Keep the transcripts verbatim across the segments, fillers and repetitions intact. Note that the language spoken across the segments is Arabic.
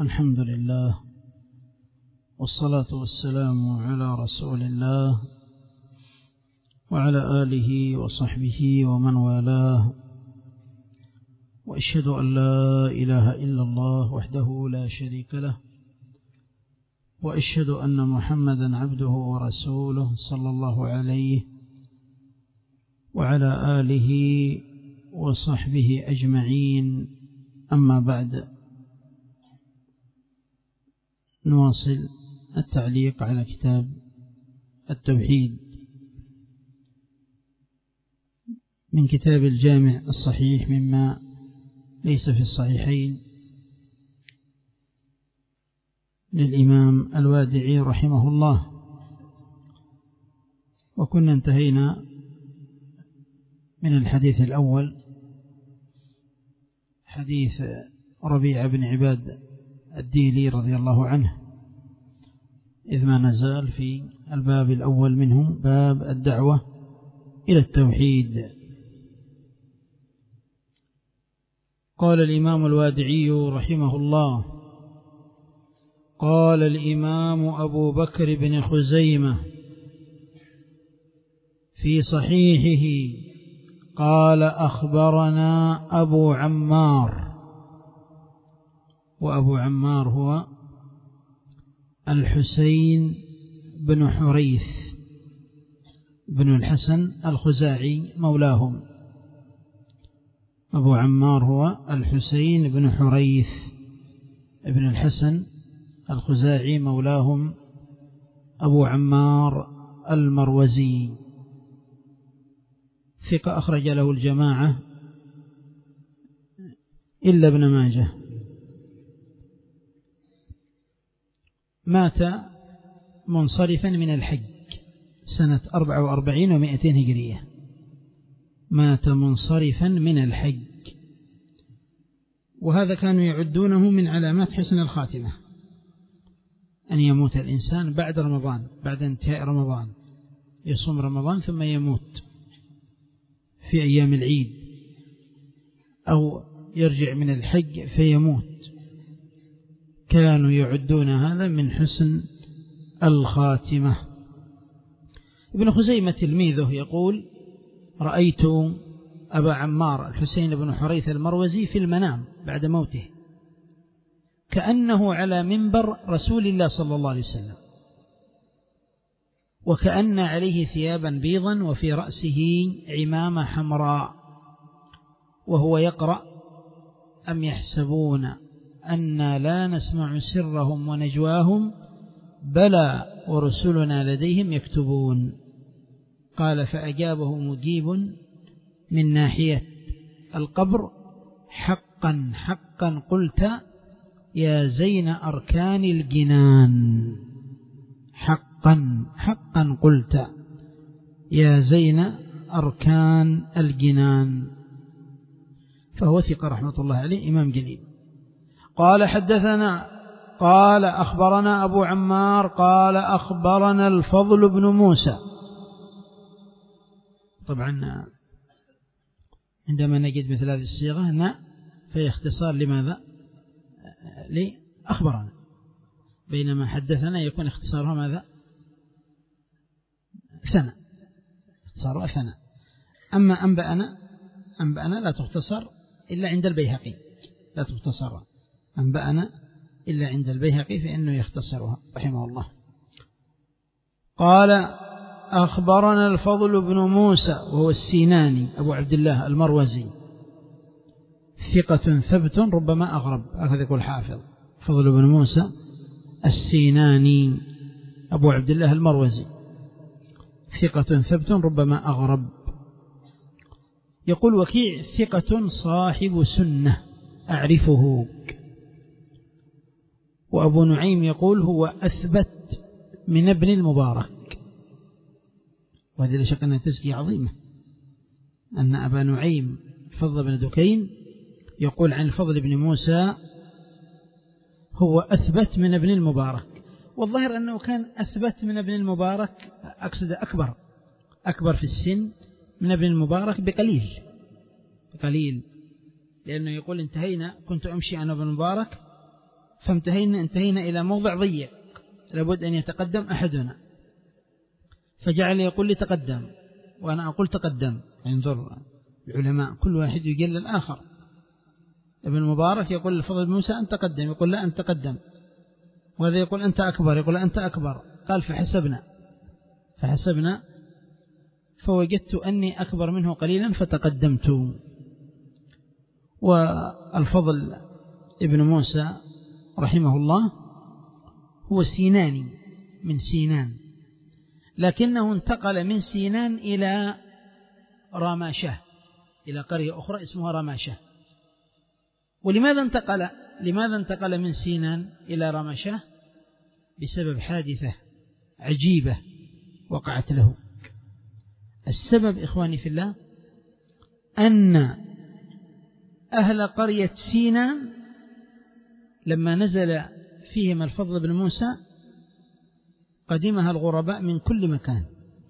الحمد لله والصلاة والسلام على رسول الله وعلى آله وصحبه ومن والاه، وأشهد أن لا إله إلا الله وحده لا شريك له، وأشهد أن محمدا عبده ورسوله صلى الله عليه وعلى آله وصحبه أجمعين. أما بعد، نواصل التعليق على كتاب التوحيد من كتاب الجامع الصحيح مما ليس في الصحيحين للإمام الوادعي رحمه الله. وكنا انتهينا من الحديث الأول، حديث ربيع بن عباد الديلي رضي الله عنه، إذ ما نزال في الباب الأول منه، باب الدعوة إلى التوحيد. قال الإمام الوادعي رحمه الله: قال الإمام أبو بكر بن خزيمة في صحيحه قال: أخبرنا أبو عمار. وأبو عمار هو الحسين بن حريث بن الحسن الخزاعي مولاهم. أبو عمار هو الحسين بن حريث بن الحسن الخزاعي مولاهم، أبو عمار المروزي، ثقة أخرج له الجماعة إلا ابن ماجه. مات منصرفا من الحج سنة أربعة وأربعين ومائتين هجرية، مات منصرفا من الحج، وهذا كانوا يعدونه من علامات حسن الخاتمة، أن يموت الإنسان بعد رمضان، بعد انتهاء رمضان، يصوم رمضان ثم يموت في أيام العيد، أو يرجع من الحج فيموت. كانوا يعدون هذا من حسن الخاتمة. ابن خزيمة تلميذه يقول: رأيت أبا عمار الحسين بن حريث المروزي في المنام بعد موته كأنه على منبر رسول الله صلى الله عليه وسلم، وكأن عليه ثيابا بيضا وفي رأسه عمامة حمراء، وهو يقرأ: أم يحسبون أنا لا نسمع سرهم ونجواهم بلى ورسلنا لديهم يكتبون. قال: فأجابه مجيب من ناحية القبر: حقا حقا قلت يا زين أركان الجنان. حقا حقا قلت يا زين أركان الجنان. فهو ثقة رحمة الله عليه، إمام جليل. قال: حدثنا قال أخبرنا أبو عمار قال أخبرنا الفضل بن موسى. طبعا عندما نجد مثل هذه الصيغة نا في اختصار لماذا؟ لأخبرنا، بينما حدثنا يكون اختصارها ماذا؟ ثناء، اختصارها ثناء. أما أنبأنا أنبأنا لا تختصر إلا عند البيهقي، لا تختصر أنبأنا إلا عند البيهقي فإنه يختصرها رحمه الله. قال: أخبرنا الفضل بن موسى وهو السيناني أبو عبد الله المروزي، ثقة ثبت ربما أغرب، هكذا يقول حافظ. فضل بن موسى السيناني أبو عبد الله المروزي، ثقة ثبت ربما أغرب. يقول وكيع: ثقة صاحب سنة أعرفه. وأبو نعيم يقول: هو أثبت من ابن المبارك. وهذه لا شك أنها تزكية عظيمة، أن أبا نعيم فضل بن دكين يقول عن الفضل بن موسى: هو أثبت من ابن المبارك. والظاهر أنه كان أثبت من ابن المبارك، أقصد أكبر أكبر في السن من ابن المبارك بقليل بقليل، لأنه يقول: انتهينا كنت أمشي أنا ابن المبارك فانتهينا انتهينا إلى موضع ضيق لابد أن يتقدم أحدنا، فجعل يقول لي تقدم وأنا أقول تقدم. انظر العلماء كل واحد يجل الآخر. ابن المبارك يقول للفضل بن موسى أنت تقدم، يقول لا أنت تقدم، وهذا يقول أنت أكبر، يقول أنت أكبر. قال فحسبنا فحسبنا فوجدت أني أكبر منه قليلا فتقدمت. والفضل ابن موسى رحمه الله هو سيناني من سينان، لكنه انتقل من سينان إلى رماشة، إلى قرية أخرى اسمها رماشة. ولماذا انتقل لماذا انتقل من سينان إلى رماشة؟ بسبب حادثة عجيبة وقعت له. السبب إخواني في الله أن أهل قرية سينان لما نزل فيهم الفضل بن موسى قدمها الغرباء من كل مكان.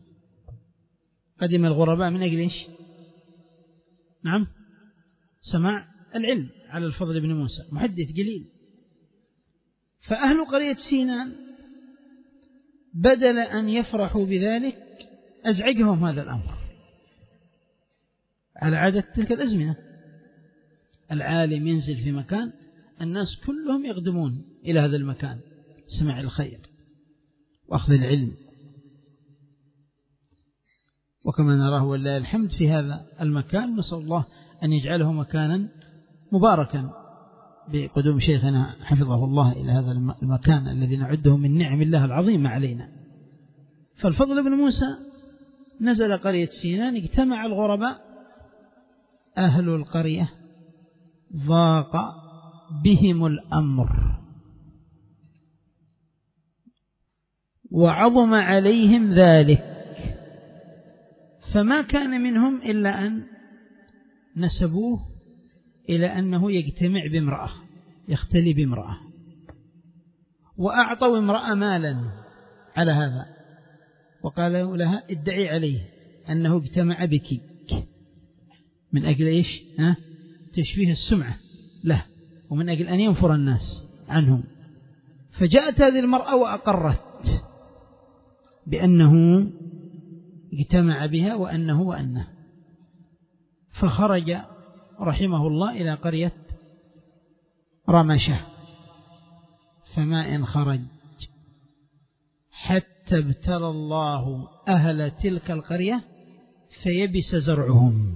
قدم الغرباء من أجل إيش؟ نعم، سماع العلم على الفضل بن موسى، محدث جليل. فأهل قرية سينان بدل أن يفرحوا بذلك أزعجهم هذا الأمر، على عادة تلك الأزمنة. العالم ينزل في مكان الناس كلهم يقدمون إلى هذا المكان سماع الخير وأخذ العلم، وكما نراه والله الحمد في هذا المكان. نسأل الله أن يجعله مكانا مباركا بقدوم شيخنا حفظه الله إلى هذا المكان الذي نعده من نعم الله العظيمة علينا. فالفضل بن موسى نزل قرية سينان، اجتمع الغرباء، أهل القرية ضاق بهم الأمر وعظم عليهم ذلك، فما كان منهم إلا أن نسبوه إلى أنه يجتمع بامرأة، يختلي بامرأة، وأعطوا امرأة مالا على هذا، وقالوا لها ادعي عليه أنه اجتمع بك من أجل إيش؟ ها؟ تشفيه السمعة له ومن أجل أن ينفر الناس عنهم. فجاءت هذه المرأة وأقرت بأنه اجتمع بها وأنه وأنه، فخرج رحمه الله إلى قرية رمشة، فما إن خرج حتى ابتلى الله أهل تلك القرية فيبس زرعهم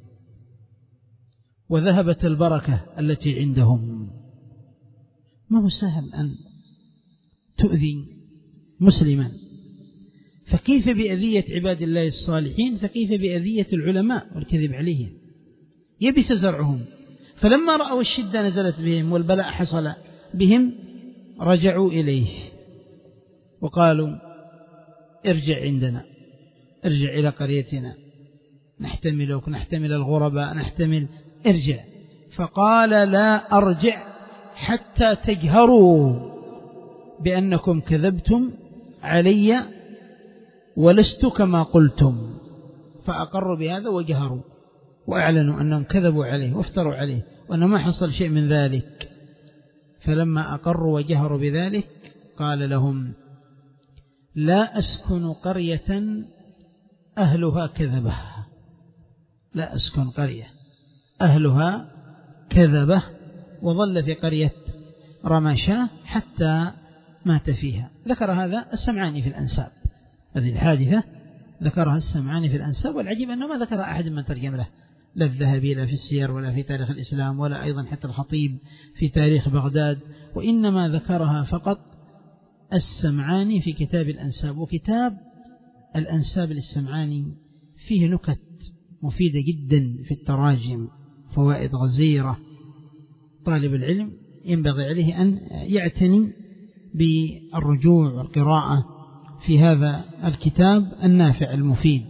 وذهبت البركة التي عندهم. ما هو سهل أن تؤذي مسلما، فكيف بأذية عباد الله الصالحين، فكيف بأذية العلماء والكذب عليهم. يبس زرعهم، فلما رأوا الشدة نزلت بهم والبلاء حصل بهم رجعوا إليه وقالوا ارجع عندنا، ارجع إلى قريتنا نحتملك، نحتمل الغرباء، نحتمل، ارجع. فقال لا أرجع حتى تجهروا بأنكم كذبتم علي ولست كما قلتم. فأقروا بهذا وجهروا وأعلنوا أنهم كذبوا عليه وافتروا عليه وأنه ما حصل شيء من ذلك. فلما أقروا وجهروا بذلك قال لهم لا أسكن قرية أهلها كذبة، لا أسكن قرية أهلها كذبة. وظل في قرية رماشة حتى مات فيها. ذكر هذا السمعاني في الأنساب، هذه الحادثة ذكرها السمعاني في الأنساب. والعجيب أنه ما ذكر أحد من ترجم له، لا الذهبي لا في السير ولا في تاريخ الإسلام ولا أيضا حتى الخطيب في تاريخ بغداد، وإنما ذكرها فقط السمعاني في كتاب الأنساب. وكتاب الأنساب للسمعاني فيه نكت مفيدة جدا في التراجم، فوائد غزيرة. طالب العلم ينبغي عليه أن يعتني بالرجوع والقراءة في هذا الكتاب النافع المفيد.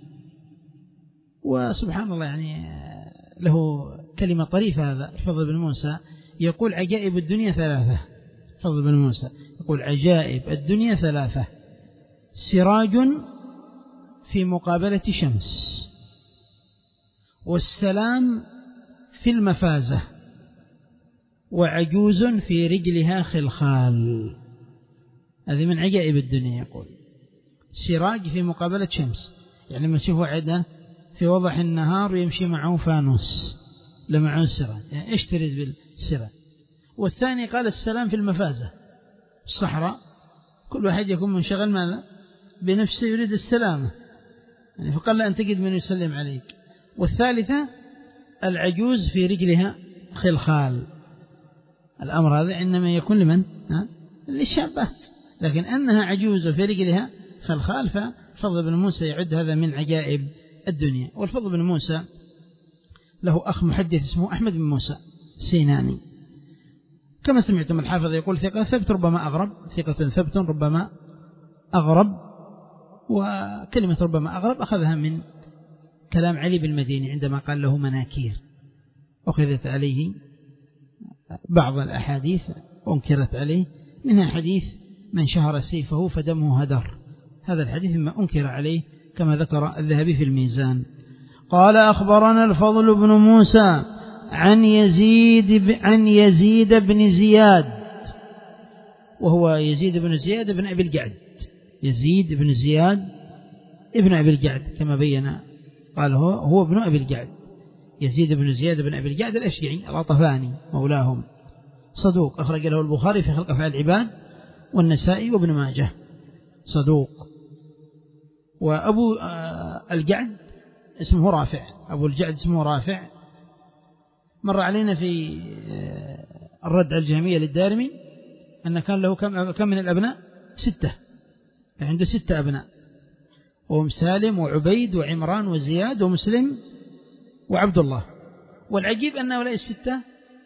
وسبحان الله يعني له كلمة طريفة هذا الفضل بن موسى، يقول عجائب الدنيا ثلاثة. فضل بن موسى يقول عجائب الدنيا ثلاثة: سراج في مقابلة شمس، والسلام في المفازة، وعجوز في رجلها خلخال. هذه من عجائب الدنيا. يقول سراج في مقابلة شمس، يعني لما تشوف واحد في وضح النهار ويمشي معه فانوس لمعه سراج، يعني ايش تريد بالسراج؟ والثاني قال السلام في المفازة الصحراء، كل واحد يكون منشغل ماذا بنفسه يريد السلامة، يعني فقال لا أن تجد من يسلم عليك. والثالثة العجوز في رجلها خلخال. الأمر هذا إنما يكون لمن؟ للشابات، لكن أنها عجوز في رجلها خلخال، فالفضل بن موسى يعد هذا من عجائب الدنيا. والفضل بن موسى له أخ محدث اسمه أحمد بن موسى السيناني، كما سمعتم الحافظ يقول ثقة ثبت ربما أغرب، ثقة ثبت ربما أغرب. وكلمة ربما أغرب أخذها من كلام علي بالمديني عندما قال له مناكير، أخذت عليه بعض الأحاديث وأنكرت عليه، منها حديث من شهر سيفه فدمه هدر، هذا الحديث مما أنكر عليه كما ذكر الذهبي في الميزان. قال أخبرنا الفضل بن موسى عن يزيد عن يزيد بن زياد، وهو يزيد بن زياد بن أبي الجعد، يزيد بن زياد ابن أبي الجعد كما بين، قال هو هو ابن أبي الجعد، يزيد بن زياد بن أبي الجعد الأشجعي الغطفاني مولاهم، صدوق أخرج له البخاري في خلق أفعال العباد والنسائي وابن ماجه، صدوق. وأبو الجعد اسمه رافع، أبو الجعد اسمه رافع. مر علينا في الرد على الجهمية للدارمي أن كان له كم كم من الأبناء؟ ستة، عنده ستة أبناء، وهم سالم وعبيد وعمران وزياد ومسلم وعبد الله. والعجيب أن هؤلاء الستة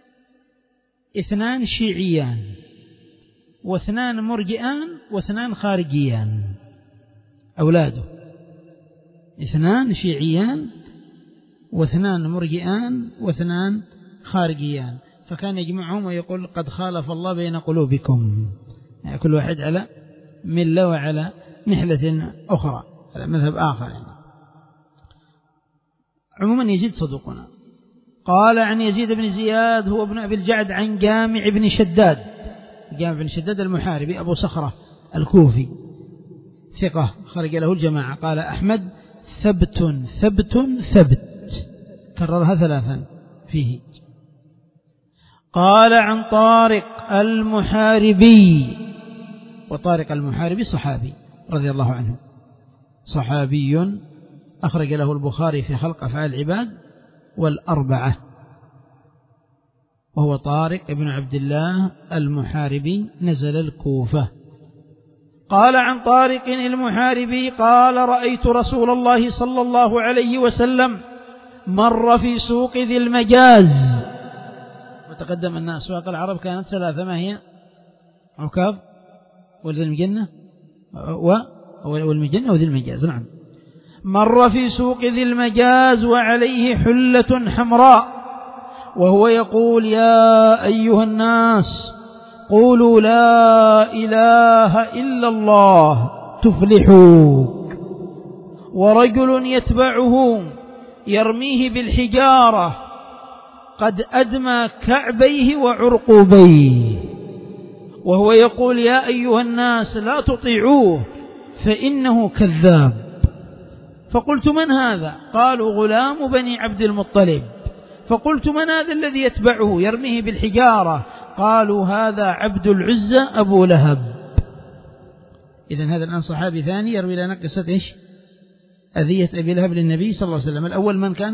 اثنان شيعيان واثنان مرجئان واثنان خارجيان، أولاده اثنان شيعيان واثنان مرجئان واثنان خارجيان، فكان يجمعهم ويقول قد خالف الله بين قلوبكم، يعني كل واحد على ملة وعلى نحلة أخرى على مذهب آخر يعني. عموما يزيد صدوقنا. قال عن يزيد بن زياد هو ابن أبي الجعد عن جامع بن شداد، جامع بن شداد المحاربي أبو صخرة الكوفي ثقة خرج له الجماعة. قال أحمد ثبت ثبت ثبت، كررها ثلاثا فيه. قال عن طارق المحاربي، وطارق المحاربي صحابي رضي الله عنه، صحابي أخرج له البخاري في خلق أفعال العباد والأربعة، وهو طارق بن عبد الله المحاربي نزل الكوفة. قال عن طارق المحاربي قال رأيت رسول الله صلى الله عليه وسلم مر في سوق ذي المجاز، وتقدم أن أسواق العرب كانت ثلاثة، ما هي؟ عكاظ وذي المجنة والمجنة وذي المجاز. نعم. مر في سوق ذي المجاز وعليه حلة حمراء وهو يقول يا أيها الناس قولوا لا إله إلا الله تفلحوا، ورجل يتبعه يرميه بالحجارة قد أدمى كعبيه وعرقوبيه وهو يقول يا أيها الناس لا تطيعوه فإنه كذاب. فقلت من هذا؟ قالوا غلام بني عبد المطلب. فقلت من هذا الذي يتبعه يرميه بالحجارة؟ قالوا هذا عبد العزى أبو لهب. إذن هذا الآن صحابي ثاني يروي لنا قصة إيش؟ أذية أبي لهب للنبي صلى الله عليه وسلم. الأول من كان؟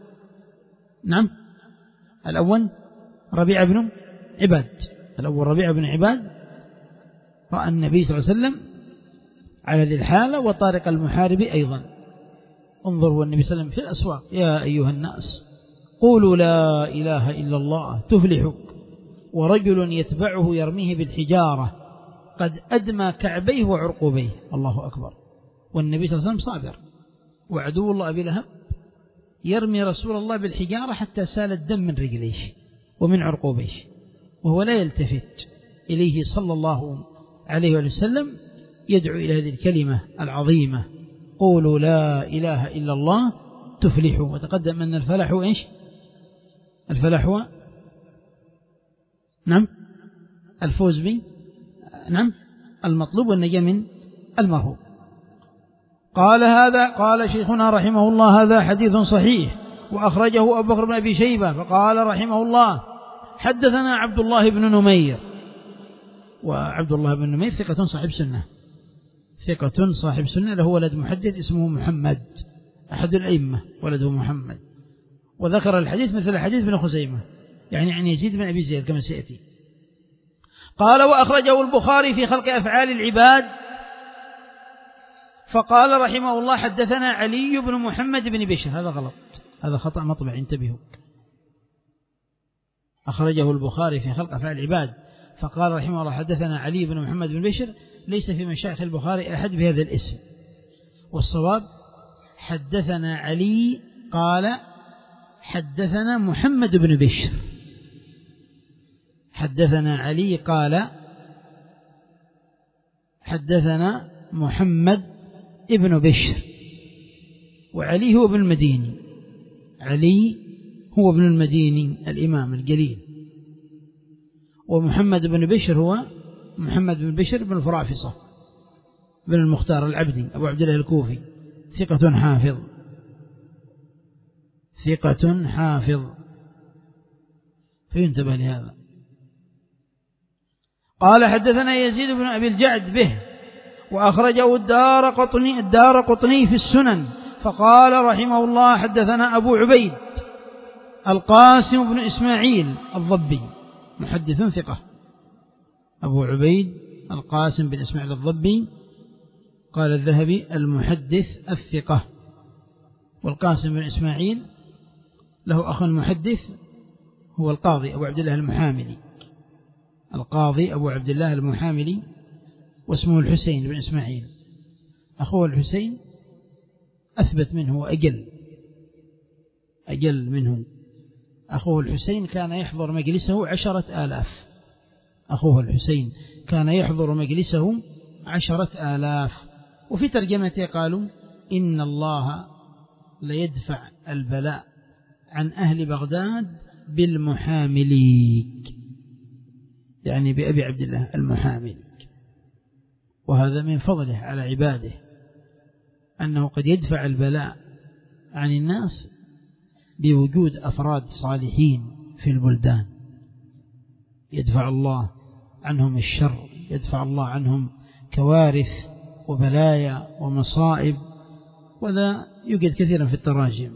نعم الأول ربيعة بن عباد، الأول ربيعة بن عباد رأى النبي صلى الله عليه وسلم على ذي الحالة، وطارق المحاربي أيضا. انظروا النبي صلى الله عليه وسلم في الأسواق يا أيها الناس قولوا لا إله إلا الله تفلحوا، ورجل يتبعه يرميه بالحجارة قد أدمى كعبيه وعرقوبيه. الله أكبر. والنبي صلى الله عليه وسلم صابر، وعدو الله أبي لهب يرمي رسول الله بالحجارة حتى سال الدم من رجليه ومن عرقوبيه، وهو لا يلتفت إليه صلى الله عليه وسلم، يدعو إلى هذه الكلمة العظيمة قولوا لا إله إلا الله تفلحوا. وتقدم أن الفلاح إيش؟ الفلاح هو نعم الفوز به، نعم المطلوب والنجاة من المرهوب. قال هذا قال شيخنا رحمه الله هذا حديث صحيح، وأخرجه أبو بكر بن أبي شيبة. فقال رحمه الله حدثنا عبد الله بن نمير، وعبد الله بن نمير ثقة صاحب سنة، ثقة صاحب سنة، له ولد محدث اسمه محمد، أحد الأئمة ولده محمد، وذكر الحديث مثل حديث بن خزيمة، يعني عن يزيد بن أبي زيد كما سيأتي. قال وأخرجه البخاري في خلق أفعال العباد. فقال رحمه الله حدثنا علي بن محمد بن بشر، هذا غلط، هذا خطأ مطبع، انتبهوا. أخرجه البخاري في خلق أفعال العباد، فقال رحمه الله حدثنا علي بن محمد بن بشر، ليس في مشايخ البخاري أحد بهذا الاسم، والصواب حدثنا علي قال حدثنا محمد بن بشر، حدثنا علي قال حدثنا محمد ابن بشر، وعلي هو ابن المديني، علي هو ابن المديني الإمام الجليل، ومحمد بن بشر هو محمد بن بشر بن الفرافصة بن المختار العبدي أبو عبد الله الكوفي، ثقة حافظ، ثقة حافظ، فينتبه لهذا. قال حدثنا يزيد بن أبي الجعد به، وأخرجه الدار قطني, الدار قطني في السنن. فقال رحمه الله حدثنا أبو عبيد القاسم بن إسماعيل الضبي، محدث ثقة، أبو عبيد القاسم بن إسماعيل الضبي، قال الذهبي المحدث الثقة. والقاسم بن إسماعيل له أخ محدث هو القاضي أبو عبد الله المحاملي، القاضي أبو عبد الله المحاملي، واسمه الحسين بن إسماعيل، أخوه الحسين أثبت منه وأجل، أجل منه. أخوه الحسين كان يحضر مجلسه عشرة آلاف، أخوه الحسين كان يحضر مجلسه عشرة آلاف. وفي ترجمته قالوا إن الله ليدفع البلاء عن أهل بغداد بالمحامليك، يعني بأبي عبد الله المحاملي. وهذا من فضله على عباده أنه قد يدفع البلاء عن الناس بوجود أفراد صالحين في البلدان، يدفع الله عنهم الشر، يدفع الله عنهم كوارث وبلايا ومصائب، وذا يوجد كثيرا في التراجم.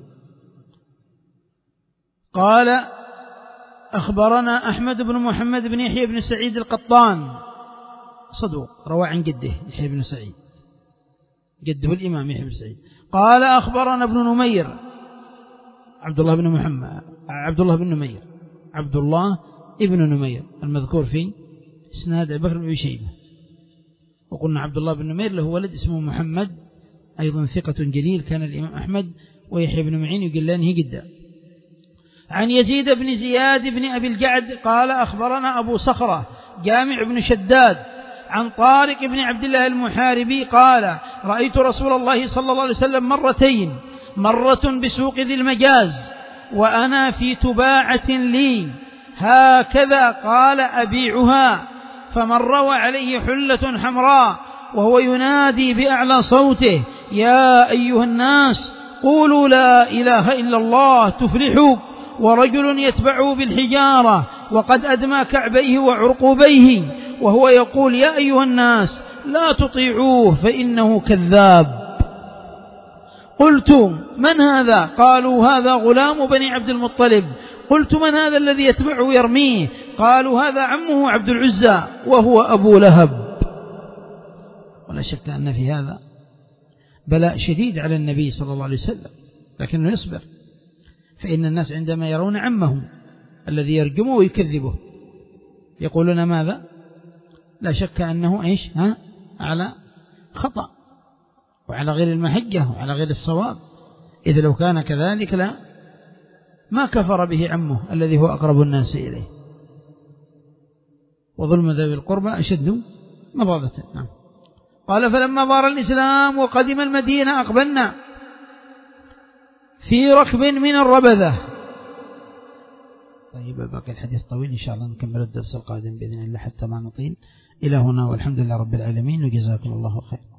قال أخبرنا أحمد بن محمد بن يحيى بن سعيد القطان، صدوق، روى عن جده يحيى بن سعيد، جده الإمام يحيى بن سعيد. قال أخبرنا ابن نمير عبد الله بن محمد عبد الله بن نمير عبد الله ابن نمير المذكور في إسناد أبي بكر بن شيبة. وقلنا عبد الله بن نمير له ولد اسمه محمد، أيضا ثقة جليل، كان الإمام أحمد ويحيى بن معين يقلانه جدا. عن يزيد بن زياد بن أبي الجعد قال أخبرنا أبو صخرة جامع بن شداد عن طارق بن عبد الله المحاربي قال رأيت رسول الله صلى الله عليه وسلم مرتين، مرة بسوق ذي المجاز وأنا في تباعة لي هكذا قال أبيعها، فمر وعليه حلة حمراء وهو ينادي بأعلى صوته يا أيها الناس قولوا لا إله إلا الله تفلحوا، ورجل يتبعه بالحجارة وقد أدمى كعبيه وعرقوبيه وهو يقول يا أيها الناس لا تطيعوه فإنه كذاب. قلت من هذا؟ قالوا هذا غلام بني عبد المطلب. قلت من هذا الذي يتبعه يرميه؟ قالوا هذا عمه عبد العزى وهو أبو لهب. ولا شك أن في هذا بلاء شديد على النبي صلى الله عليه وسلم، لكنه يصبر، فإن الناس عندما يرون عمهم الذي يرجمه ويكذبه يقولون ماذا؟ لا شك أنه إيش؟ ها؟ على خطأ وعلى غير المحجة وعلى غير الصواب، إذا لو كان كذلك لا ما كفر به عمه الذي هو أقرب الناس إليه. وظلم ذوي القربى أشد مضاضة. نعم. قال فلما ظهر الإسلام وقدم المدينة أقبلنا في ركب من الربذة طيب باقي الحديث طويل إن شاء الله نكمل الدرس القادم بإذن الله حتى ما نطيل. إلى هنا والحمد لله رب العالمين وجزاكم الله خير.